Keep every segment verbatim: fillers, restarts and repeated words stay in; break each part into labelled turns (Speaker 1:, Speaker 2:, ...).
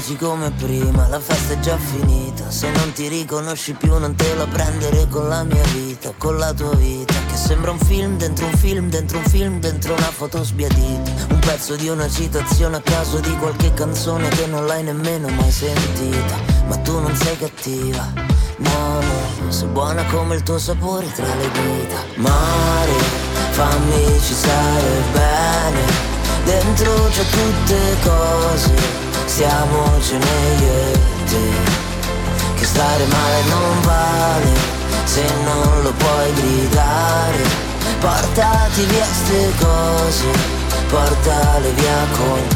Speaker 1: amici come prima, la festa è già finita. Se non ti riconosci più non te la prendere con la mia vita, con la tua vita, che sembra un film dentro un film, dentro un film, dentro una foto sbiadita. Un pezzo di una citazione a caso di qualche canzone che non l'hai nemmeno mai sentita. Ma tu non sei cattiva, no, no, sei buona come il tuo sapore tra le dita. Mare, fammi ci stare bene, dentro c'è tutte cose, stiamocene io e te. Che stare male non vale, se non lo puoi gridare. Portati via ste cose, portale via con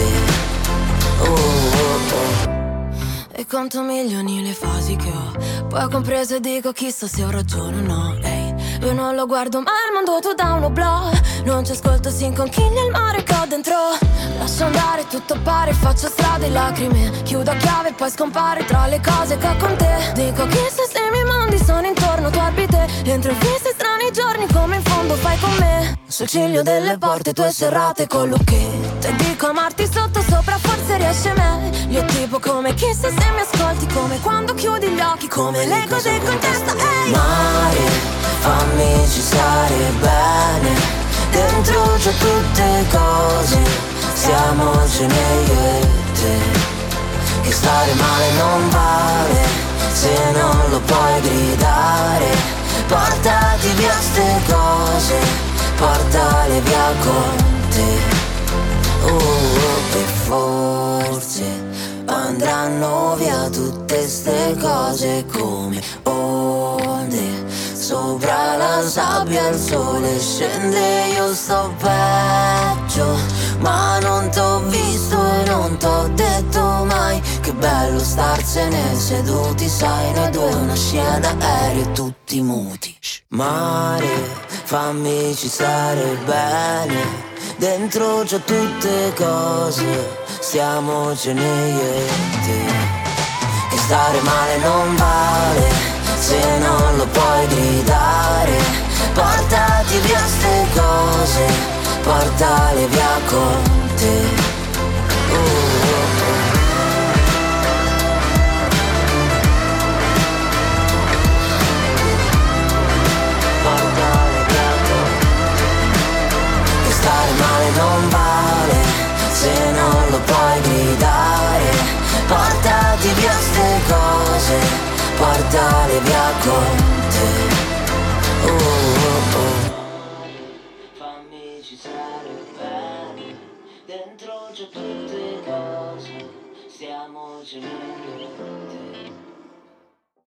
Speaker 1: te. Oh, oh, oh.
Speaker 2: E conto milioni le fasi che ho, poi ho compreso e dico chissà se ho ragione o no. Ehi, io non lo guardo mai il mondo tu da un oblò, non ci ascolto, si inconchiglia il mare che ho dentro. Lascio andare, tutto pare, faccio strade e lacrime, chiudo a chiave e poi scompare tra le cose che ho con te. Dico chissà se i miei mondi sono intorno, tu orbite, entro in fisse strani giorni come in fondo fai con me. Sul ciglio delle porte tue serrate con l'occhietto, e dico amarti sotto sopra forse riesce meglio. Tipo come chissà se mi ascolti, come quando chiudi gli occhi, come le cose con testa. Ehi,
Speaker 1: mare, fammi ci stare bene, dentro c'è tutte cose, stiamocene io e te. Che stare male non vale, se non lo puoi gridare. Portati via ste cose, portale via con te. Oh, oh, e forse andranno via tutte ste cose come onde sopra la sabbia, il sole scende, io sto peggio, ma non t'ho visto e non t'ho detto mai che bello starsene seduti, sai, noi due una scena d'aereo e tutti muti. Mare, fammi ci stare bene, dentro c'ho tutte cose, stiamocene io e te. Che stare male non vale, se non lo puoi gridare. Portati via ste cose, portale via con te. Oh, oh, oh. Portale via con te. Che stare male non vale, se non lo puoi gridare. Portati via ste cose, portale via con te. Oh, oh, oh. Fammi ci stare bene, dentro c'è tutte cose, stiamocene.